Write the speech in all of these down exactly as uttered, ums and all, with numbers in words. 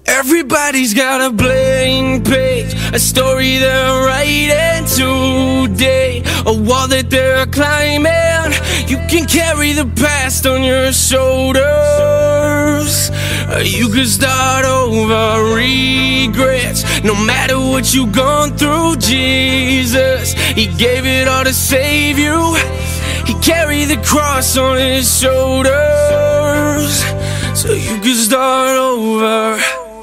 Everybody's got a blank page, a story they're writing today, a wall that they're climbing. You can carry the past on your shoulders. You can start over regrets. No matter what you've gone through, Jesus, He gave it all to save you. He carried the cross on His shoulders, so you can start over.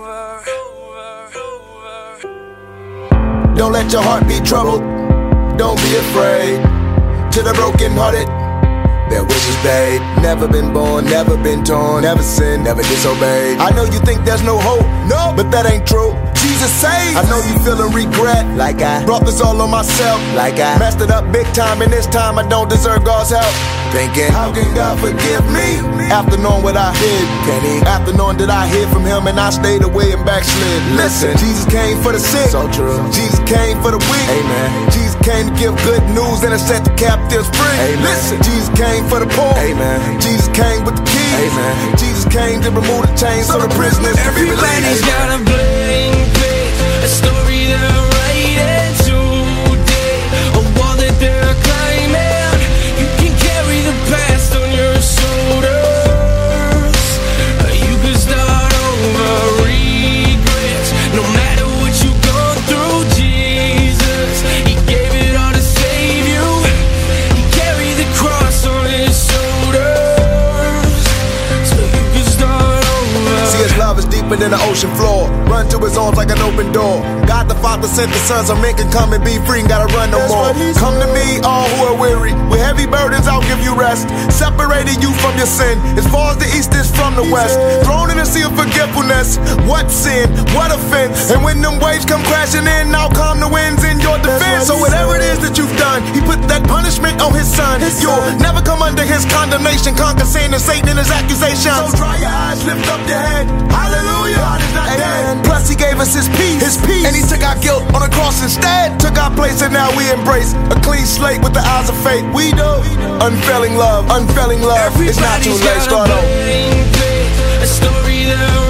Don't let your heart be troubled, don't be afraid. To the broken-hearted, their wishes paid. Never been born, never been torn, never sinned, never disobeyed. I know you think there's no hope, no, but that ain't true. Jesus saved. I know you feeling regret, like I brought this all on myself, like I messed it up big time, and this time I don't deserve God's help. Thinking, how can God forgive me? After knowing what I did, can He? After knowing that I hid from Him and I stayed away and backslid. Listen, Jesus came for the sick, so true. Jesus came for the weak, amen. Jesus came to give good news and to set the captives free, amen. Listen, Jesus came for the poor, amen. Jesus came with the keys, amen. Jesus came to remove the chains so the prisoners can be released. Everybody's got a blank page, a story they're writing today, a wall that they're climbing. You can carry the past on your shoulders. You can start over regrets. No matter what you've gone through, Jesus, He gave it all to save you. He carried the cross on His shoulders, so you can start over. See, His love is deeper than the ocean floor. Run to His arms like an open door. God the Father sent the Son so men can come and be free and gotta run no more. Come to me, all who are weary, with heavy burdens I'll give you rest. Separating you from your sin, as far as the east is from the west. Thrown in the sea of forgetfulness. What sin, what offense? And when them waves come crashing in, I'll calm the winds in your defense. So whatever it is that you've done, He put that punishment on His Son. You'll never come under His condemnation. Conquer sin and Satan and his accusations. So dry your eyes, lift up your head. Hallelujah, God is not dead. Plus He gave us His peace, His peace, and He took our guilt on the cross instead. Took our place and now we embrace a clean slate with the eyes of faith. We do unfailing love, unfailing love. It's not too late. Start over. A story that